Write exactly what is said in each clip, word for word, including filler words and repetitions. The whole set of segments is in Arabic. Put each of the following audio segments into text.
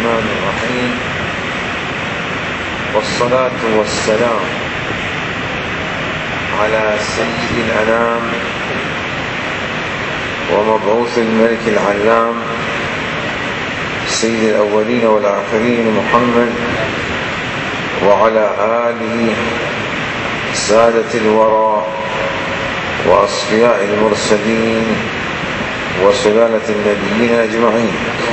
الرحمن الرحيم، والصلاة والسلام على سيد الأنام ومبعوث الملك العلام سيد الأولين والآخرين محمد وعلى آله سادة الورى وأصفياء المرسلين وسلالة النبيين أجمعين،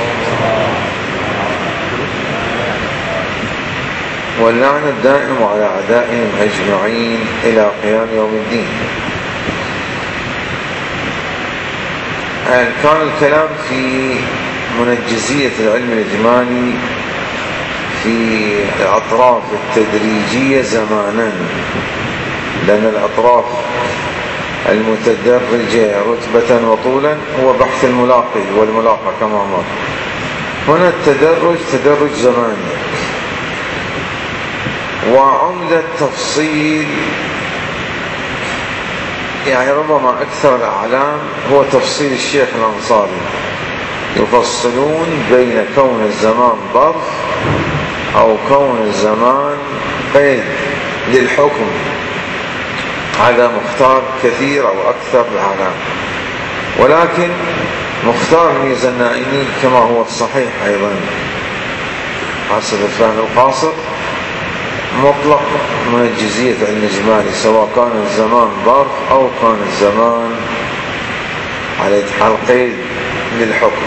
واللعنة الدائم على أعدائهم أجمعين إلى قيام يوم الدين. كان الكلام في منجزية العلم الإجمالي في الأطراف التدريجية زمانا، لأن الأطراف المتدرجة رتبة وطولا هو بحث الملاقي والملاقى كما مر. هنا التدرج تدرج زماني، وعمدة تفصيل يعني ربما أكثر الأعلام هو تفصيل الشيخ الأنصاري، يفصلون بين كون الزمان ظرف أو كون الزمان قيد للحكم. هذا مختار كثير أو أكثر الأعلام، ولكن مختار ميزة النائمي كما هو الصحيح أيضا حسب الفهم القاصر مطلق منجزية علم الإجمالي، سواء كان الزمان ظرف أو كان الزمان على حال قيد للحكم.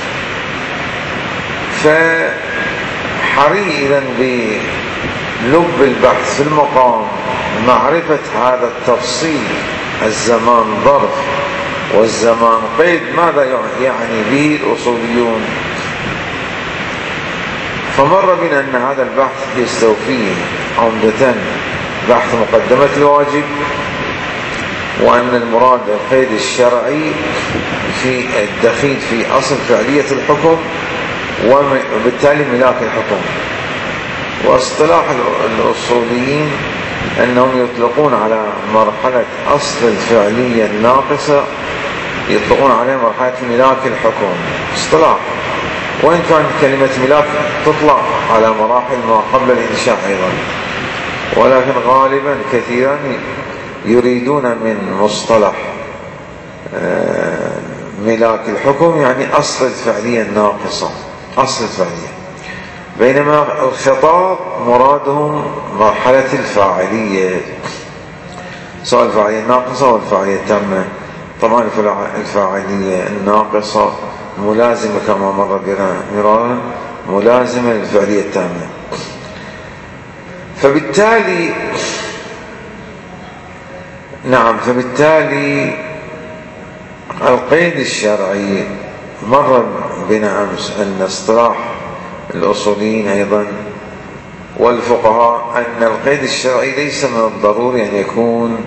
فحري إذن بلب البحث في المقام معرفة هذا التفصيل، الزمان ظرف والزمان قيد ماذا يعني به الأصوليون. فمر بنا أن هذا البحث يستوفيه عمدة بحث مقدمة الواجب، وأن المراد القيد الشرعي في الدخيل في أصل فعلية الحكم وبالتالي ملاك الحكم. واصطلاح الأصوليين أنهم يطلقون على مرحلة أصل الفعلية الناقصة يطلقون عليها مرحلة ملاك الحكم اصطلاح، وإن كانت كلمة ملاك تطلق على مراحل ما قبل الإنشاء أيضا، ولكن غالبا كثيرا يريدون من مصطلح ملاك الحكم يعني أصل الفعلية الناقصة، أصل الفعلية، بينما الخطاب مرادهم مرحلة الفاعلية، سواء الفاعلية الناقصة أو الفاعلية التامة. طبعا الفاعلية الناقصة ملازمة كما مر بنا مرارا ملازمة للفعلية التامة. فبالتالي نعم فبالتالي القيد الشرعي مر بنا أمس أن اصطلاح الأصوليين أيضا والفقهاء أن القيد الشرعي ليس من الضروري أن يكون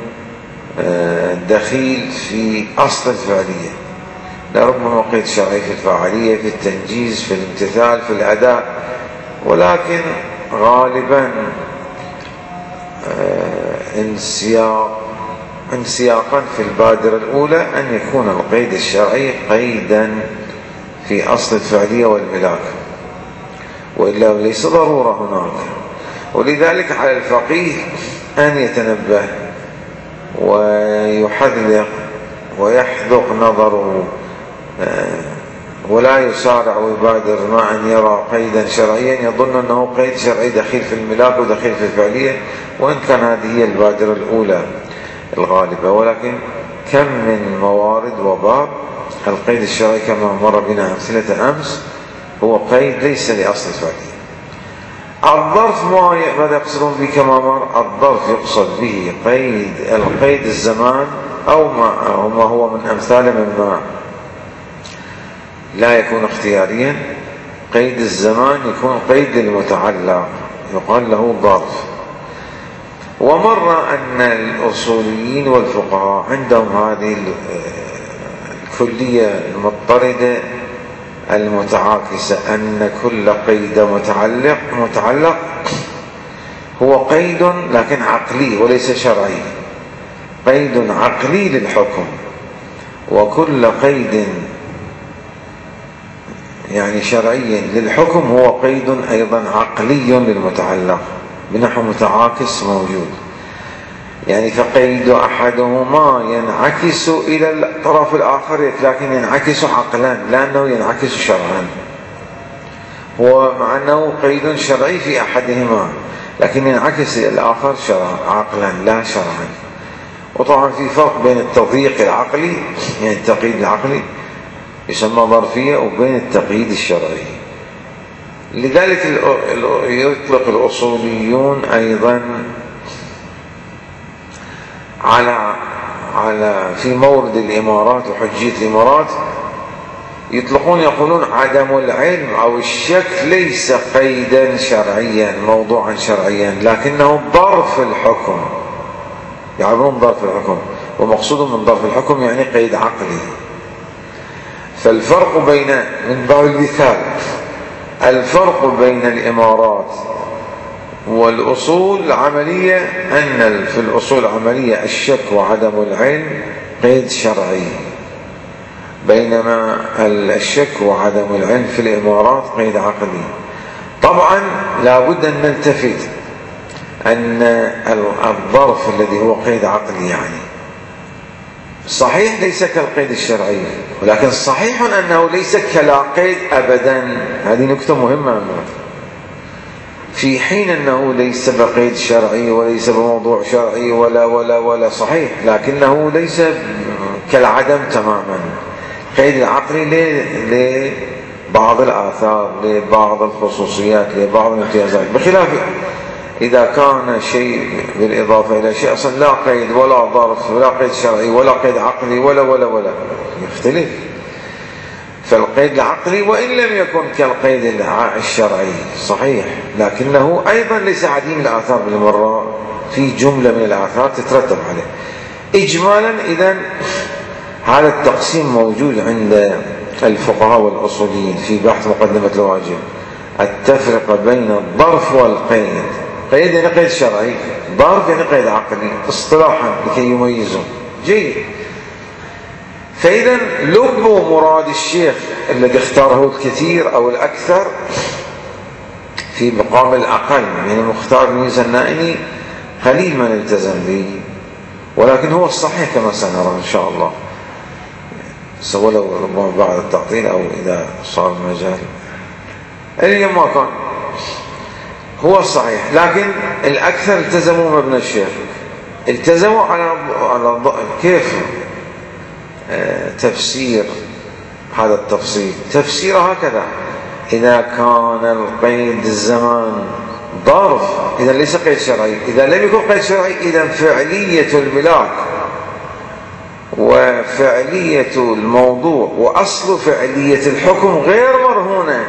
دخيل في أصل الفعلية، لربما قيد شرعي في الفاعلية، في التنجيز، في الامتثال، في الأداء، ولكن غالبا انسياق انسياقا في البادرة الأولى أن يكون القيد الشرعي قيدا في أصل الفعلية والملاك، وإلا ليس ضرورة هناك. ولذلك على الفقيه أن يتنبه ويحذق ويحذق نظره ولا يسارع ويبادر مع أن يرى قيدا شرعيا يظن أنه قيد شرعي دخيل في الملاك ودخيل في الفعلية، وإن كان هذه هي البادرة الأولى الغالبة. ولكن كم من موارد وباب القيد الشرعي كما مر بنا أمثلة أمس هو قيد ليس لأصل الفعلية. الظرف ماذا يقصدون به كما مر؟ الظرف يقصد به قيد القيد الزمان أو ما هو من أمثال مما لا يكون اختياريا. قيد الزمان يكون قيد للمتعلق يقال له ظرف. ومر أن الأصوليين والفقهاء عندهم هذه الكلية المضطردة المتعاكسة أن كل قيد متعلق متعلق هو قيد لكن عقلي وليس شرعي، قيد عقلي للحكم، وكل قيد يعني شرعي للحكم هو قيد أيضا عقلي للمتعلق بنحو متعاكس موجود، يعني فقيد أحدهما ينعكس إلى الطرف الآخر لكن ينعكس عقلا لأنه ينعكس شرعا، هو مع أنه قيد شرعي في أحدهما لكن ينعكس إلى الآخر شرعا عقلا لا شرعا. وطبعا في فرق بين التضييق العقلي يعني التقييد العقلي يسمى ظرفية وبين التقييد الشرعي. لذلك يطلق الأصوليون أيضا على على في مورد الإمارات وحجية الإمارات يطلقون يقولون عدم العلم أو الشك ليس قيدا شرعيا موضوعا شرعيا لكنه ظرف الحكم، يعبرون ظرف الحكم ومقصود من ظرف الحكم يعني قيد عقلي. فالفرق بين من باب المثال الفرق بين الإمارات والأصول العملية أن في الأصول العملية الشك وعدم العلم قيد شرعي، بينما الشك وعدم العلم في الإمارات قيد عقلي. طبعا لا بد أن نلتفت أن الظرف الذي هو قيد عقلي يعني صحيح ليس كالقيد الشرعي، ولكن صحيح أنه ليس كلا قيد أبدا، هذه نكتة مهمة، في حين أنه ليس بقيد شرعي وليس بموضوع شرعي ولا ولا ولا صحيح، لكنه ليس كالعدم تماما. قيد العقلي لبعض الآثار لبعض الخصوصيات لبعض الامتيازات، بخلاف إذا كان شيء بالإضافة إلى شيء أصلا لا قيد ولا ظرف ولا قيد شرعي ولا قيد عقلي ولا ولا ولا يختلف. فالقيد العقلي وإن لم يكن كالقيد الشرعي صحيح لكنه أيضا ليس عديم الآثار بالمرة، في جملة من الآثار تترتب عليه. إجمالا إذن هذا التقسيم موجود عند الفقهاء والأصوليين في بحث مقدمة الواجب، التفرقة بين الظرف والقيد. قيد يعني قيد شرعي، ظرف يعني قيد عقلي اصطلاحا لكي يميزوا جيد. فإذا لب مراد الشيخ الذي اختاره الكثير أو الأكثر في مقام الأقل، يعني مختار الميزة النائني قليل من التزم به، ولكن هو الصحيح كما سنرى إن شاء الله سواء لو ربما بعد التعطيل أو إذا صار المجال اليوم ما كان هو الصحيح. لكن الأكثر التزموا مبنى الشيخ، التزموا على على كيف آه تفسير هذا التفصيل. تفسير هكذا: إذا كان القيد الزمان ظرف إذا ليس قيد شرعي، إذا لم يكن قيد شرعي إذا فعلية الملاك وفعلية الموضوع وأصل فعلية الحكم غير مرهونة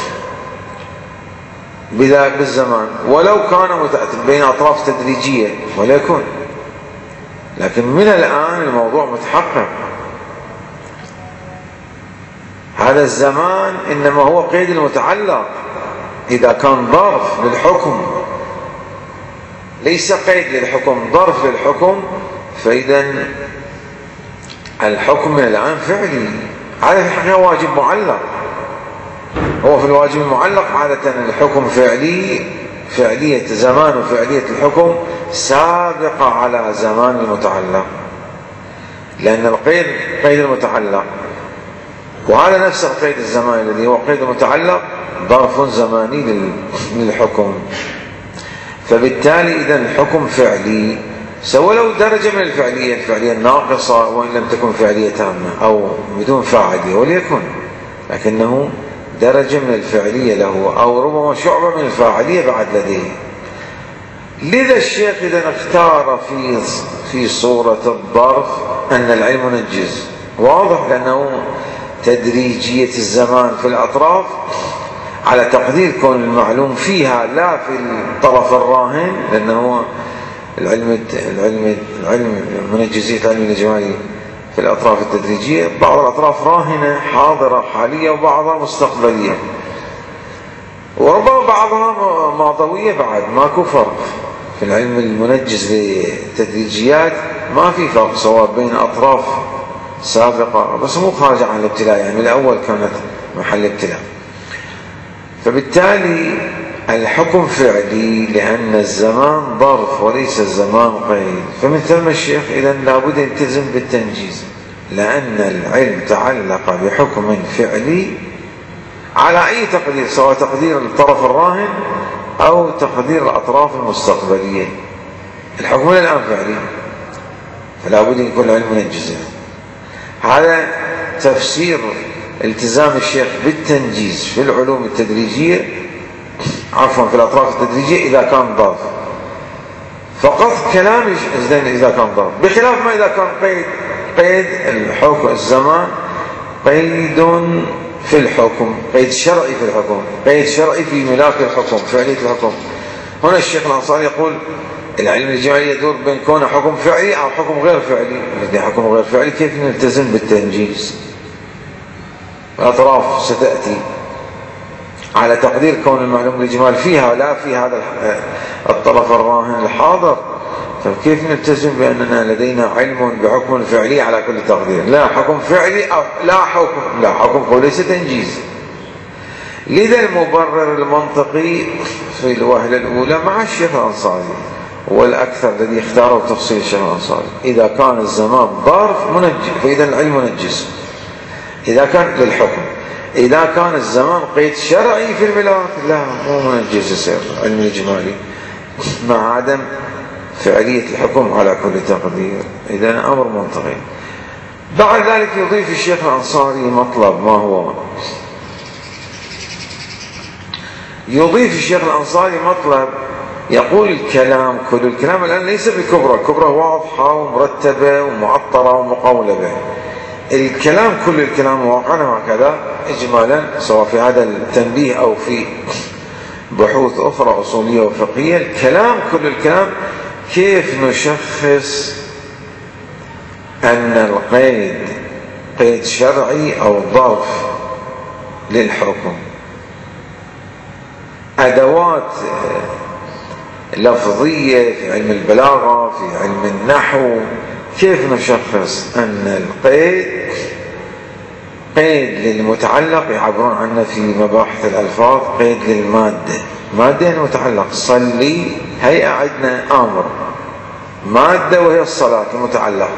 بذاك الزمان، ولو كان بين أطراف تدريجية ولا يكون، لكن من الآن الموضوع متحقق. هذا الزمان إنما هو قيد المتعلق إذا كان ظرف للحكم، ليس قيد للحكم، ظرف للحكم، فإذا الحكم من الآن فعلي. هذا في الحقيقة واجب معلق، هو في الواجب المعلق عادة الحكم فعلي، فعلية زمان وفعلية الحكم سابقة على زمان المتعلق، لأن القيد قيد المتعلق، وهذا نفس القيد الزماني الذي هو قيد المتعلق ظرف زماني للحكم. فبالتالي إذا الحكم فعلي سواء لو درجة من الفعلية، الفعلية الناقصة وإن لم تكن فعلية تامة أو بدون فاعلية وليكن، لكنه درجة من الفعلية له أو ربما شعبة من الفاعلية بعد لديه. لذا الشيخ إذا اختار في في صورة الظرف أن العلم منجز، واضح لأنه تدريجية الزمان في الأطراف على تقدير كون المعلوم فيها لا في الطرف الراهن، لأنه العلم العلم العلم منجزية العلم الإجمالي في الأطراف التدريجية، بعض الأطراف راهنة حاضرة حالية وبعضها مستقبلية، وربما بعضها ماضوية بعد. ماكو فرق في العلم المنجز للتدريجيات، ما في فرق سواء بين أطراف سابقة بس مو خارجة عن الابتلاء، يعني من الأول كانت محل ابتلاء. فبالتالي الحكم فعلي لأن الزمان ظرف وليس الزمان قيد. فمن ثم الشيخ إذا لابد يلتزم بالتنجيز، لأن العلم تعلق بحكم فعلي على أي تقدير، سواء تقدير الطرف الراهن أو تقدير الأطراف المستقبلية. الحكم الآن فعلي، فلا بد يكون العلم منجزا. هذا تفسير التزام الشيخ بالتنجيز في العلوم التدريجية، عفوا في الأطراف التدريجية إذا كان ظرف. فقط كلام إذا كان ظرف، بخلاف ما إذا كان قيد. قيد الحكم الزمان قيد في الحكم، قيد شرعي في الحكم، قيد شرعي في ملاك الحكم، فعلية الحكم. هنا الشيخ الأنصاري يقول العلم الإجمالي يدور بين كونه حكم فعلي أو حكم غير فعلي. إذا حكم غير فعلي كيف نلتزم بالتنجيز؟ الأطراف ستأتي على تقدير كون المعلوم الإجمال فيها لا في هذا الطرف الراهن الحاضر، فكيف نلتزم بأننا لدينا علم بحكم فعلي على كل تقدير؟ لا حكم فعلي أو لا حكم لا حكم وليس تنجيز. لذا المبرر المنطقي في الوهلة الأولى مع الشيخ الأنصاري والأكثر الذي اختاره تفصيل الشيخ الأنصاري، إذا كان الزمان ظرف منجز فإذا العلم منجز إذا كان للحكم. إذا كان الزمان قيد شرعي في الملاك لا مو منجز يصير علم الإجمالي مع عدم فعلية الحكم على كل تقدير. إذا أمر منطقي. بعد ذلك يضيف الشيخ الأنصاري مطلب، ما هو؟ يضيف الشيخ الأنصاري مطلب، يقول الكلام كل الكلام الآن ليس بكبرى، الكبرى واضحة ومرتبة ومعطرة ومقولبة. الكلام كل الكلام واقعنا هكذا إجمالا، سواء في هذا التنبيه أو في بحوث أخرى أصولية وفقهية. الكلام كل الكلام كيف نشخص أن القيد قيد شرعي أو ظرف للحكم. أدوات لفظية في علم البلاغة، في علم النحو، كيف نشخص أن القيد قيد للمتعلق، يعبرون عنه في مباحث الألفاظ قيد للمادة. مادة المتعلق، صلي، هيئة عندنا أمر، مادة وهي الصلاة المتعلق.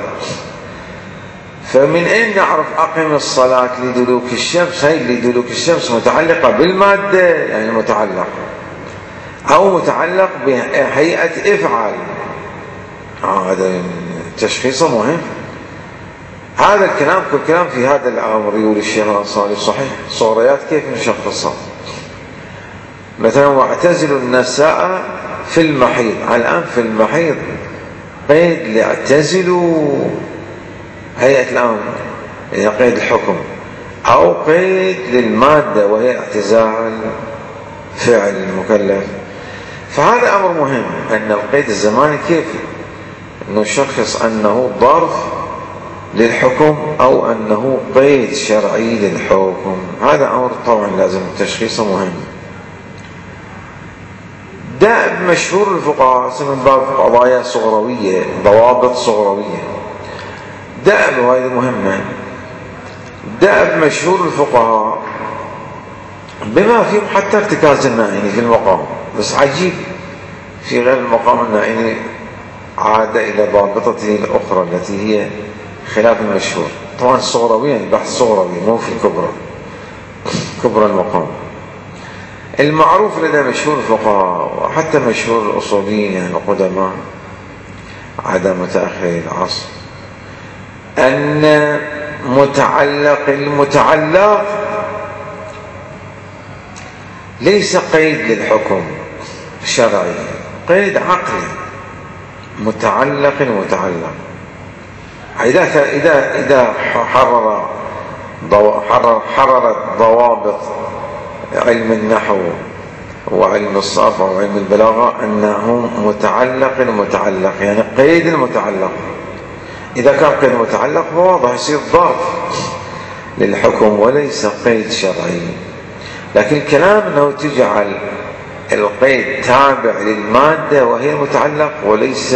فمن أين نعرف أقم الصلاة لدلوك الشمس؟ هي لدلوك الشمس متعلقة بالمادة يعني متعلق، أو متعلق بهيئة افعال. هذا تشخيصه مهم. هذا الكلام كل كلام في هذا الأمر يقول الشيخ الأنصاري صحيح. صوريات كيف نشخصها؟ مثلا واعتزلوا النساء في المحيض. الآن في المحيض قيد لاعتزلوا هيئة الأمر يعني قيد الحكم، أو قيد للمادة وهي اعتزال فعل المكلف. فهذا أمر مهم، أن القيد الزماني كيف نشخص أنه ظرف للحكم أو أنه قيد شرعي للحكم. هذا أمر طبعا لازم تشخيصه مهم. دأب مشهور الفقهاء من باب قضايا صغروية، ضوابط صغروية. دأب وهذه مهمة. دأب مشهور الفقهاء بما فيهم حتى ارتكاز النائني في المقام، بس عجيب في غير المقام النائني عاد إلى ضابطته الأخرى التي هي خلاف المشهور. طبعا الصغروية البحث الصغروي مو في الكبرى، كبرى المقام. المعروف لدى مشهور الفقهاء وحتى مشهور الأصوليين يعني القدماء عدا متأخري العصر أن متعلق المتعلق ليس قيد للحكم الشرعي، قيد عقلي. متعلق المتعلق إذا إذا إذا حرر حرر حررت ضوابط علم النحو وعلم الصرف وعلم البلاغة أنه متعلق المتعلق يعني قيد المتعلق. إذا كان قيد متعلق فواضح يصير ظرف للحكم وليس قيد شرعي. لكن الكلام أنه تجعل القيد تابع للمادة وهي المتعلق وليس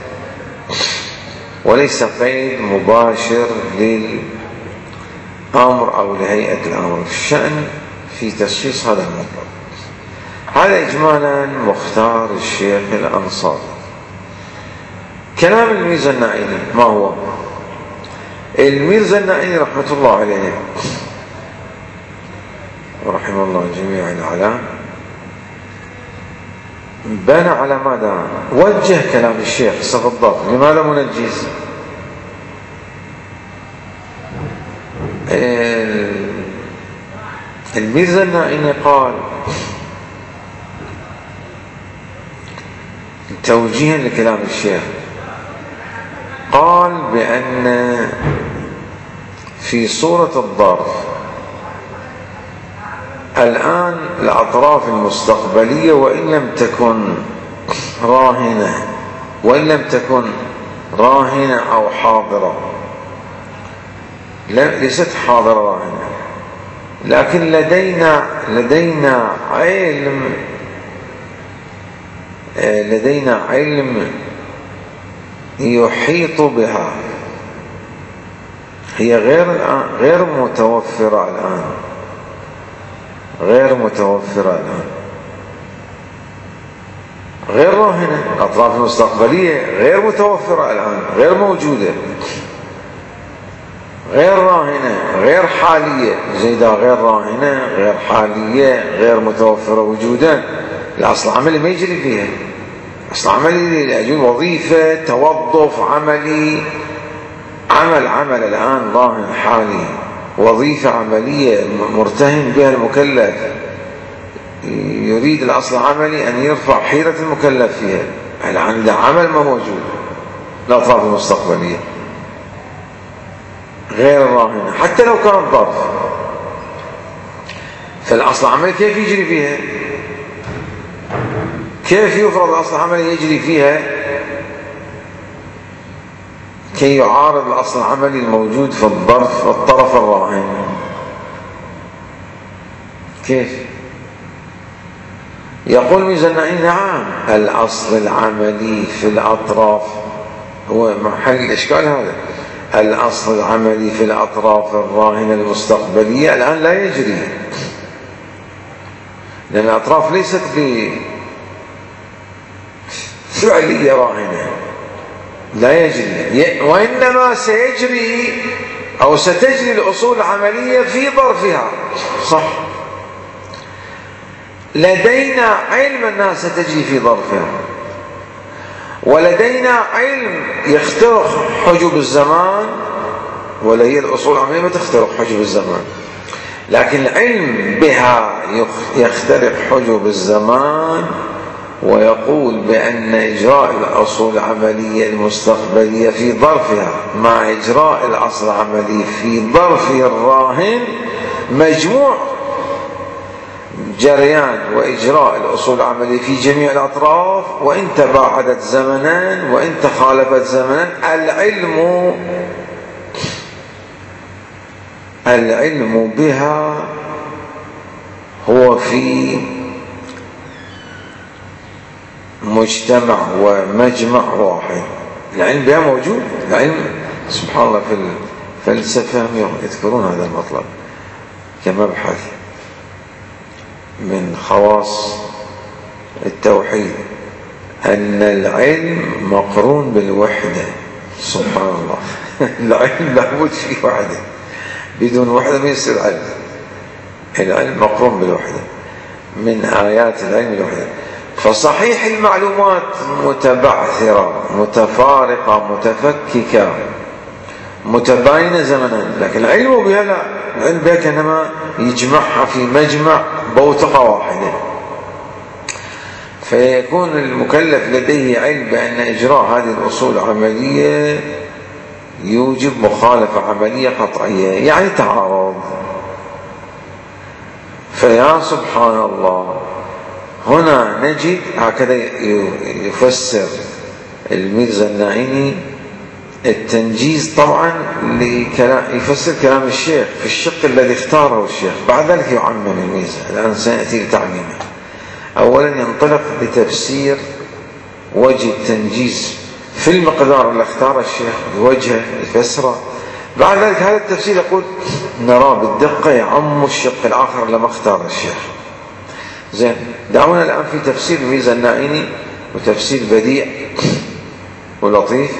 وليس قيد مباشر للأمر أو لهيئة الأمر. الشأن في تشخيص هذا المطلب. هذا إجمالا مختار الشيخ الأنصاري. كلام الميرزا النعيمي ما هو؟ الميرزا النعيمي رحمة الله عليه ورحمه الله جميع العالم بنى على ماذا؟ وجه كلام الشيخ استفضل. لماذا منجز؟ الميرزا النعيمي قال توجيها لكلام الشيخ، قال بأن في صورة الظرف الآن الأطراف المستقبلية وإن لم تكن راهنة وإن لم تكن راهنة أو حاضرة، ليست حاضرة راهنة، لكن لدينا لدينا علم لدينا علم يحيط بها، هي غير غير متوفرة الآن، غير متوفرة الآن، غير راهنة. الأطراف المستقبلية غير متوفرة الآن، غير موجودة، غير راهنة، غير حالية. زيدا غير راهنة، غير حالية، غير متوفرة وجودا. الأصل العملي ما يجري فيها. أصل عملي يجري وظيفة، توظف عملي، عمل عمل الآن راهن حالي، وظيفة عملية مرتهن بها المكلف، يريد الأصل العملي أن يرفع حيرة المكلف فيها. الآن عمل ما موجود. الأطراف المستقبلية غير راهنة حتى لو كانت ظرف، فالأصل العملي كيف يجري فيها؟ كيف يفرض الأصل العملي يجري فيها كي يعارض الأصل العملي الموجود في الظرف الطرف الراهن؟ كيف؟ يقول ميرزا النعيمي نعم، الأصل العملي في الأطراف هو محل الإشكال هذا. الأصل العملي في الأطراف الراهنة المستقبلية الآن لا يجري، لأن الأطراف ليست بفعلية راهنة، لا يجري، وإنما سيجري أو ستجري الأصول العملية في ظرفها. صح، لدينا علم أنها ستجري في ظرفها، ولدينا علم يخترق حجب الزمان، ولا هي الأصول العملية ما تخترق حجب الزمان، لكن العلم بها يخترق حجب الزمان، ويقول بأن إجراء الأصول العملية المستقبلية في ظرفها مع إجراء الأصل العملي في ظرفه الراهن مجموع جريان وإجراء الأصول العملية في جميع الأطراف، وإن تباعدت زمنا وإن تخالفت زمنا. العلم العلم بها هو في مجتمع ومجمع واحد. العلم بها موجود. العلم سبحان الله في الفلسفة يذكرون هذا المطلب كمبحث من خواص التوحيد، أن العلم مقرون بالوحدة. سبحان الله. العلم لابد فيه وحدة، بدون وحدة ما يصير علم. العلم مقرون بالوحدة، من آيات العلم الوحدة. فصحيح المعلومات متبعثرة متفارقة متفككة متباينة زمنا، لكن العلم بها لا. العلم بها كأنما يجمعها في مجمع بوتقة واحدة، فيكون المكلف لديه علم بأن إجراء هذه الأصول العملية يوجب مخالفة عملية قطعية، يعني تعارض. فيا سبحان الله، هنا نجد هكذا يفسر الميرزا النعيمي التنجيز طبعا لكلام، يفسر كلام الشيخ في الشق الذي اختاره الشيخ، بعد ذلك يعمم الميرزا. الآن سنأتي لتعميمه. أولا ينطلق بتفسير وجه التنجيز في المقدار اللي اختاره الشيخ، بوجهه يفسره بعد ذلك هذا التفسير يقول نرى بالدقة يعم الشق الآخر لما اختار الشيخ. زين، دعونا الآن في تفسير الميزة النائني، وتفسير بديع ولطيف،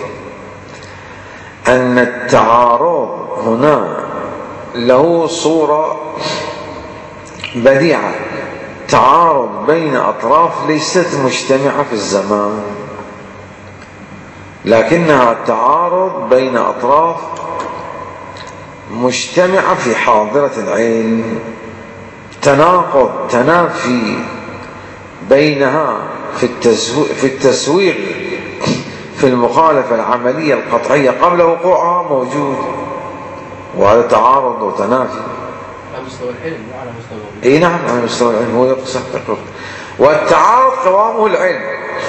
أن التعارض هنا له صورة بديعة، تعارض بين أطراف ليست مجتمعة في الزمان، لكنها تعارض بين أطراف مجتمعة في حاضرة العلم، تناقض تنافي بينها في في التسويغ في المخالفة العملية القطعية قبل وقوعها موجود، وهذا تعارض وتنافي على مستوى العلم وعلى مستوى العلم. اي نعم، على مستوى العلم هو يقصد. والتعارض قوامه العلم،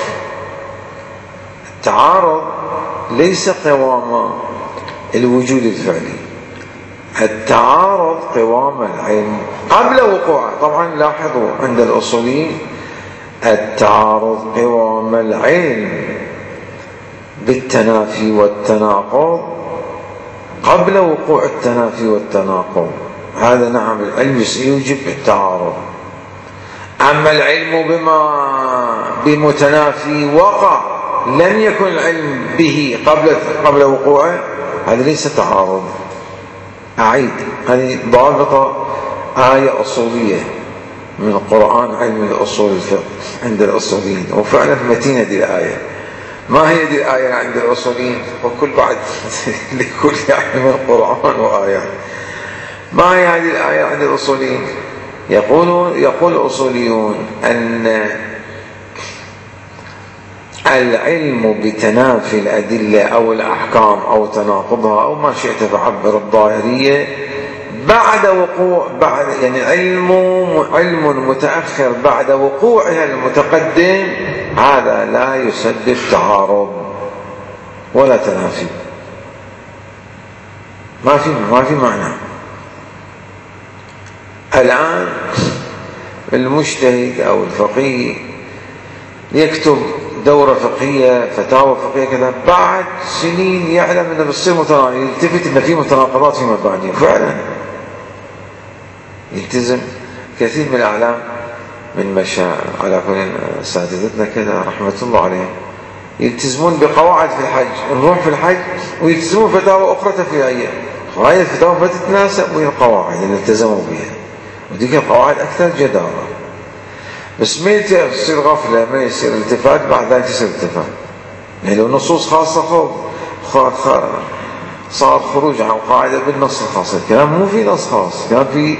التعارض ليس قوام الوجود الفعلي، التعارض قوام العلم قبل وقوعه. طبعا لاحظوا عند الأصوليين التعارض قوام العلم بالتنافي والتناقض قبل وقوع التنافي والتناقض، هذا نعم العلم يوجب التعارض. أما العلم بما بمتنافي وقع لم يكن العلم به قبل قبل وقوعه، هذا ليس تعارض. أعيد، هذه ضابطة آية أصولية من القرآن، علم الأصول الفقه عند الأصوليين، وفعلا متينة دي الآية. ما هي دي الآية عند الأصوليين؟ وكل بعد لكل يعني من القرآن وآيات. ما هي هذه الآية عند الأصوليين؟ يقول يقول الأصوليون أن العلم بتنافي الأدلة أو الأحكام أو تناقضها أو ما شئت فعبر الظاهرية بعد وقوع بعد يعني علم علم متأخر بعد وقوعها المتقدم، هذا لا يسبب تعارض ولا تنافي، ما في ما في معنى. الآن المجتهد أو الفقيه يكتب دورة فقهية، فتاوى فقهية كذا، بعد سنين يعلم أنه بتصير متناقض، يلتفت أن في متناقضات في مبانيه، فعلا يلتزم. كثير من الأعلام من مشاعر على كل أساتذتنا كذا رحمة الله عليهم يلتزمون بقواعد في الحج، نروح في الحج ويلتزمون فتاوى أخرى تفريعية، هاي الفتاوى ما تتناسب وهي القواعد اللي التزموا بها، وديك القواعد أكثر جدارة. بس ما يصير غفلة، ما يصير التفات، بعد ذلك يصير التفات. يعني لو نصوص خاصة خو صار خروج عن قاعدة بالنص الخاص، الكلام مو في نص خاص، كان في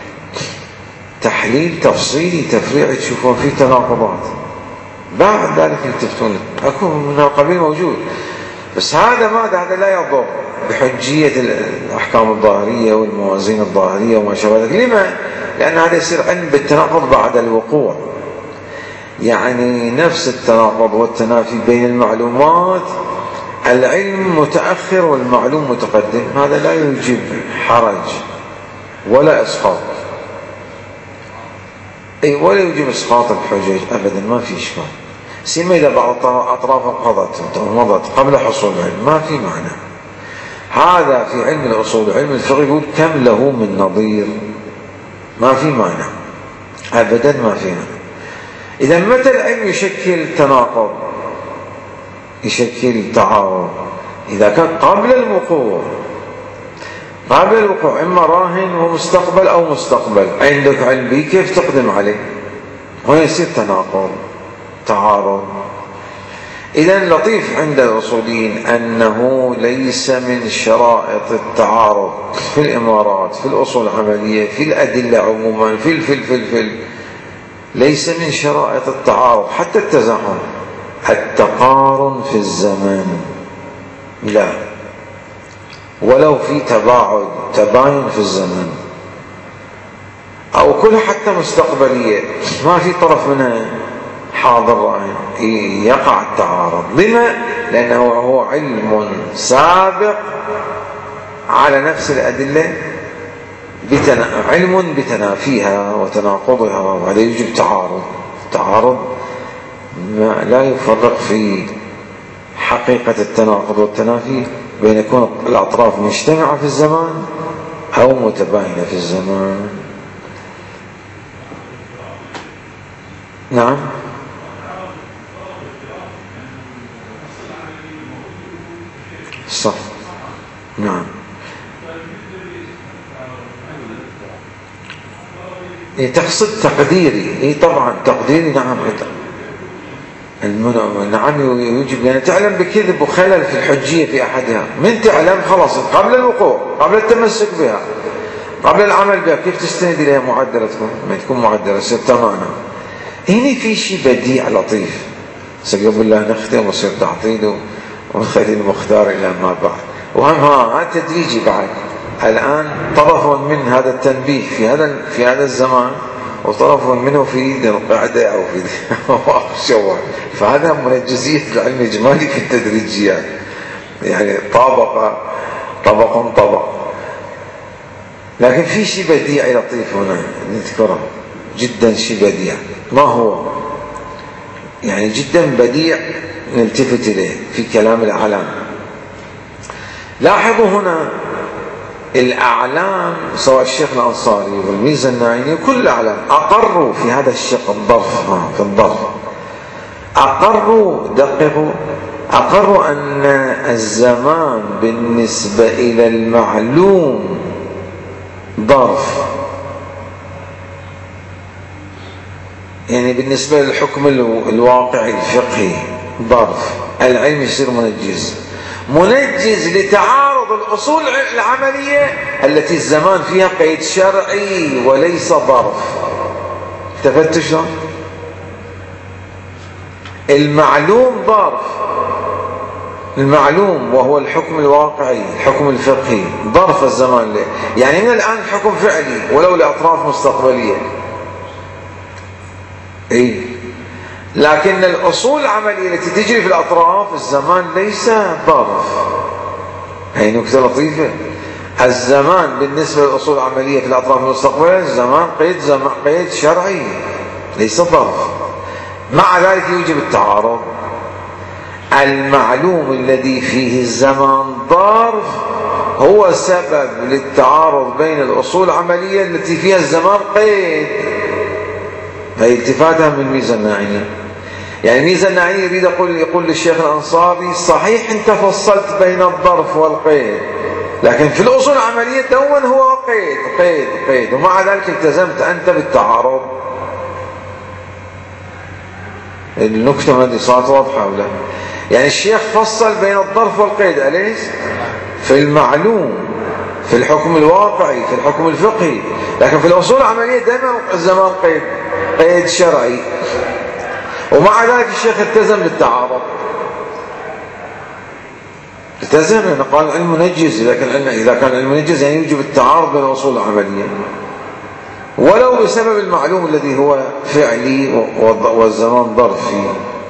تحليل تفصيلي تفريعي تشوفون فيه تناقضات، بعد ذلك يلتفتون أكو من القبيل موجود. بس هذا ما هذا لا يضر بحجية الأحكام الظاهرية والموازين الظاهرية وما شابه ذلك. لما؟ لأن هذا يصير علم بالتناقض بعد الوقوع، يعني نفس التناقض والتنافي بين المعلومات، العلم متأخر والمعلوم متقدم، هذا لا يوجب حرج ولا إسقاط، أي ولا يوجب إسقاط الحجج أبدا، ما في إشكال. سيما إذا بعض أطراف انقضت ومضت قبل حصول العلم ما في معنى. هذا في علم الأصول، علم الفقه يقول كم له من نظير، ما في معنى أبدا، ما في معنى. إذا متى العلم يشكل تناقض يشكل تعارض؟ إذا كان قبل الوقوع، قبل الوقوع إما راهن ومستقبل أو مستقبل، عندك علم به كيف تقدم عليه، هنا يصير تناقض تعارض. إذا لطيف عند الأصوليين أنه ليس من شرائط التعارض في الإمارات، في الأصول العملية، في الأدلة عموما، في الفل في الفل ليس من شرائط التعارض حتى التزاحم التقارن في الزمان، لا، ولو في تباعد تباين في الزمن أو كل حتى مستقبلية ما في طرف منها حاضر يقع التعارض. لما؟ لأنه هو علم سابق على نفس الأدلة، بتنا... علم بتنافيها وتناقضها، وهذا يوجب تعارض. تعارض لا يفرق في حقيقة التناقض والتنافي بين يكون الأطراف مجتمعة في الزمان أو متباينة في الزمان. نعم. صح. نعم. إيه تقصد تقديري؟ إيه طبعا تقديري. نعم نعم يوجب، لأن تعلم بكذب وخلل في الحجية في أحدها، من تعلم خلاص قبل الوقوع، قبل التمسك بها، قبل العمل بها، كيف تستند إليها معدلة تكون؟ ما تكون معدلة ستمانة. هنا في شيء بديع لطيف، سقب الله نختم وصير تعطيله ونخلي المختار إلى ما بعد. وهم ها تدريجي بعد. الآن طرف من هذا التنبيه في هذا في هذا الزمان، وطرف منه في ذي القعدة أو في الشوال. فهذا منجزية العلم الإجمالي في التدريجيات، يعني طابق طبق طبق. لكن في شيء بديع لطيف هنا نذكره جدا، شيء بديع. ما هو؟ يعني جدا بديع نلتفت إليه في كلام الأعلام. لاحظوا هنا الأعلام سواء الشيخ الأنصاري والميزة الناعيني وكل الأعلام أقروا في هذا الشق الظرف، في الظرف أقروا دققوا أقروا أن الزمان بالنسبة إلى المعلوم ظرف، يعني بالنسبة للحكم الواقعي الفقهي ظرف. العلم يصير منجز منجز لتعارض الأصول العملية التي الزمان فيها قيد شرعي وليس ظرف. التفتوا شلون؟ المعلوم ظرف، المعلوم وهو الحكم الواقعي الحكم الفقهي ظرف الزمان له، يعني من الآن حكم فعلي ولو لأطراف مستقبلية. إيه؟ لكن الأصول العملية التي تجري في الأطراف الزمان ليس ظرف. هي نكتة لطيفة. الزمان بالنسبة للأصول العملية في الأطراف المستقبلية الزمان قيد زمان قيد شرعي ليس ظرف. مع ذلك يوجب التعارض. المعلوم الذي فيه الزمان ظرف هو سبب للتعارض بين الأصول العملية التي فيها الزمان قيد. هي التفاتها من الميزة الناعينية. يعني الميزة الناعينية يريد يقول يقول للشيخ الأنصاري صحيح أنت فصلت بين الظرف والقيد، لكن في الأصول العملية دون هو قيد قيد قيد، ومع ذلك التزمت أنت بالتعارض. النكتة هذه صارت واضحة ولا؟ يعني الشيخ فصل بين الظرف والقيد، أليس؟ في المعلوم في الحكم الواقعي في الحكم الفقهي، لكن في الأصول العملية دائما الزمان قيد قيد شرعي، ومع ذلك الشيخ التزم بالتعارض. التزم لأنه قال العلم منجز، لكن إذا كان العلم منجز يعني يوجب التعارض بين الأصول العملية ولو بسبب المعلوم الذي هو فعلي والزمان ظرفي.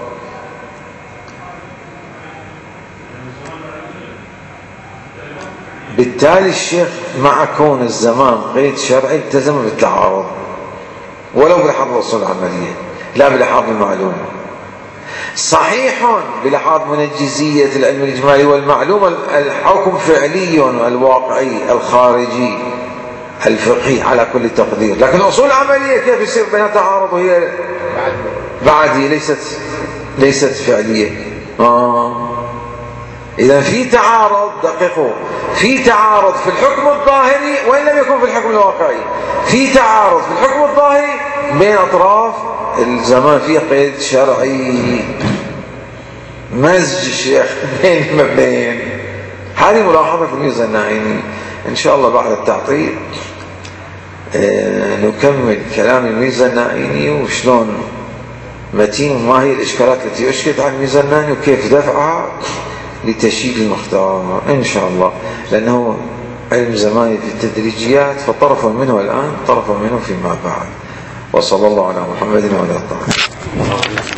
بالتالي الشيخ مع كون الزمان قيد شرعي التزم بالتعارض ولو بلحاظ الأصول العملية لا بلحاظ المعلوم. صحيح بلحاظ منجزية العلم الإجمالي والمعلوم الحكم فعلي الواقعي الخارجي الفقهي على كل تقدير، لكن الأصول العملية كيف يصير بينها تعارض وهي بعدي ليست ليست فعلية؟ آه. إذا في تعارض، دققوا، في تعارض في الحكم الظاهري وإن لم يكن في الحكم الواقعي، في تعارض في الحكم الظاهري بين أطراف الزمان فيه قيد شرعي. مزج الشيخ بين ما بين. هذه ملاحظة في الميزة الناعيني. إن شاء الله بعد التعطيل نكمل كلام الميزة الناعيني وشلون متين وما هي الإشكالات التي أشكلت على الميزة الناعيني وكيف دفعها لتشييد المختار إن شاء الله، لأنه علم زماني في التدريجيات فطرف منه الآن طرف منه فيما بعد. وصلى الله على محمد وعلى آله.